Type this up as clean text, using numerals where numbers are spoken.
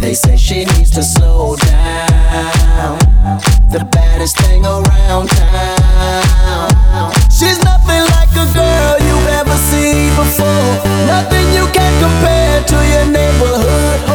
They say she needs to slow down. The baddest thing around town.